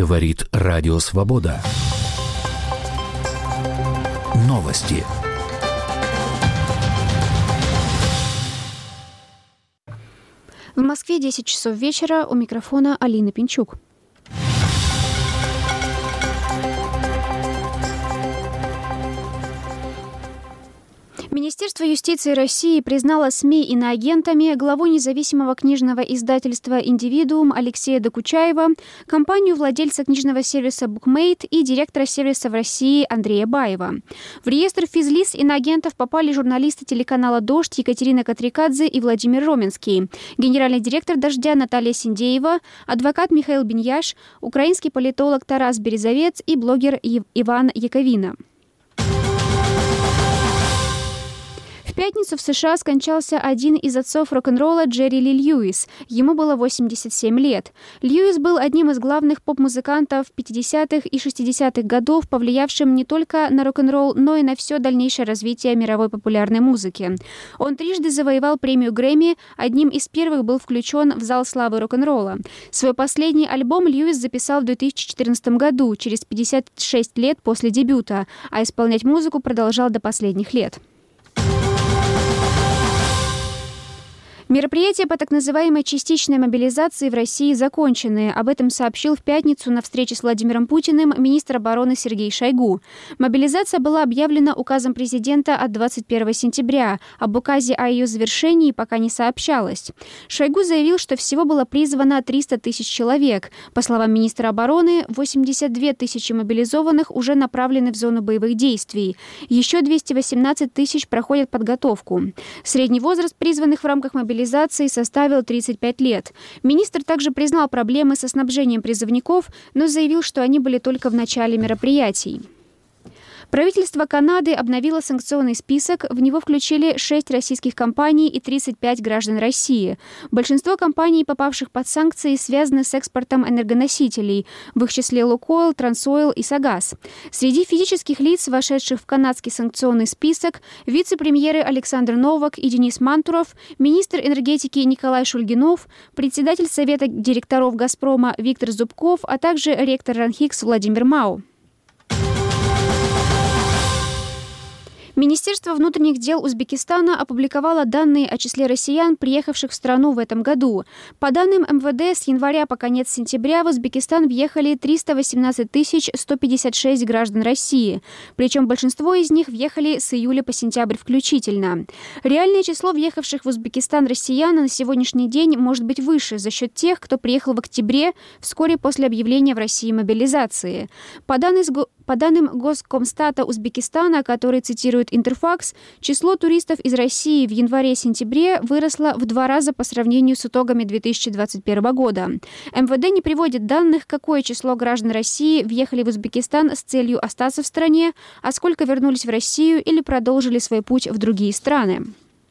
Говорит Радио Свобода. Новости. В Москве 10 часов вечера. У микрофона Алина Пинчук. Министерство юстиции России признало СМИ иноагентами главу независимого книжного издательства «Индивидуум» Алексея Докучаева, компанию владельца книжного сервиса «Букмейт» и директора сервиса в России Андрея Баева. В реестр физлиц иноагентов попали журналисты телеканала «Дождь» Екатерина Катрикадзе и Владимир Роменский, генеральный директор «Дождя» Наталья Синдеева, адвокат Михаил Беньяш, украинский политолог Тарас Березовец и блогер Иван Яковина. В пятницу в США скончался один из отцов рок-н-ролла Джерри Ли Льюис. Ему было 87 лет. Льюис был одним из главных поп-музыкантов 50-х и 60-х годов, повлиявшим не только на рок-н-ролл, но и на все дальнейшее развитие мировой популярной музыки. Он трижды завоевал премию Грэмми, одним из первых был включен в зал славы рок-н-ролла. Свой последний альбом Льюис записал в 2014 году, через 56 лет после дебюта, а исполнять музыку продолжал до последних лет. Мероприятия по так называемой частичной мобилизации в России закончены. Об этом сообщил в пятницу на встрече с Владимиром Путиным министр обороны Сергей Шойгу. Мобилизация была объявлена указом президента от 21 сентября. Об указе о ее завершении пока не сообщалось. Шойгу заявил, что всего было призвано 300 тысяч человек. По словам министра обороны, 82 тысячи мобилизованных уже направлены в зону боевых действий. Еще 218 тысяч проходят подготовку. Средний возраст призванных в рамках мобилизации составил 35 лет. Министр также признал проблемы со снабжением призывников, но заявил, что они были только в начале мероприятий. Правительство Канады обновило санкционный список. В него включили 6 российских компаний и 35 граждан России. Большинство компаний, попавших под санкции, связаны с экспортом энергоносителей, в их числе «Лукойл», «Трансойл» и «Согаз». Среди физических лиц, вошедших в канадский санкционный список, вице-премьеры Александр Новак и Денис Мантуров, министр энергетики Николай Шульгинов, председатель Совета директоров «Газпрома» Виктор Зубков, а также ректор РАНХИКС Владимир Мау. Министерство внутренних дел Узбекистана опубликовало данные о числе россиян, приехавших в страну в этом году. По данным МВД, с января по конец сентября в Узбекистан въехали 318 156 граждан России. Причем большинство из них въехали с июля по сентябрь включительно. Реальное число въехавших в Узбекистан россиян на сегодняшний день может быть выше за счет тех, кто приехал в октябре, вскоре после объявления в России мобилизации. По данным Госкомстата Узбекистана, который цитирует Интерфакс, число туристов из России в январе-сентябре выросло в 2 раза по сравнению с итогами 2021 года. МВД не приводит данных, какое число граждан России въехали в Узбекистан с целью остаться в стране, а сколько вернулись в Россию или продолжили свой путь в другие страны.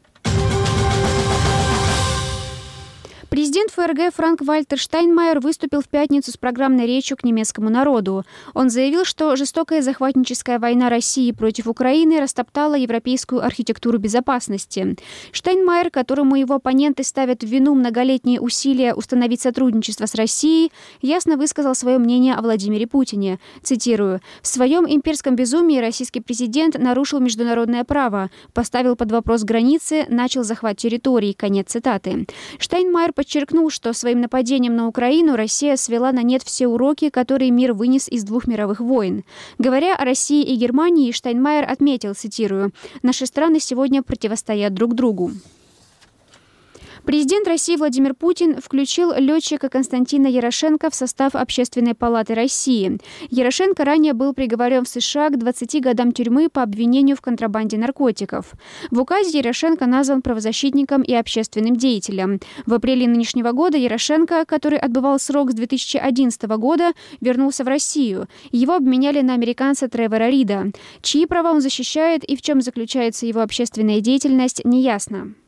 Президент ФРГ Франк-Вальтер Штайнмайер выступил в пятницу с программной речью к немецкому народу. Он заявил, что жестокая захватническая война России против Украины растоптала европейскую архитектуру безопасности. Штайнмайер, которому его оппоненты ставят в вину многолетние усилия установить сотрудничество с Россией, ясно высказал свое мнение о Владимире Путине. Цитирую: «В своем имперском безумии российский президент нарушил международное право, поставил под вопрос границы, начал захват территорий». Конец цитаты. Штайнмайер подчеркнул, что своим нападением на Украину Россия свела на нет все уроки, которые мир вынес из 2 мировых войн. Говоря о России и Германии, Штайнмайер отметил, цитирую: «Наши страны сегодня противостоят друг другу». Президент России Владимир Путин включил летчика Константина Ярошенко в состав Общественной палаты России. Ярошенко ранее был приговорен в США к 20 годам тюрьмы по обвинению в контрабанде наркотиков. В указе Ярошенко назван правозащитником и общественным деятелем. В апреле нынешнего года Ярошенко, который отбывал срок с 2011 года, вернулся в Россию. Его обменяли на американца Тревора Рида. Чьи права он защищает и в чем заключается его общественная деятельность, неясно.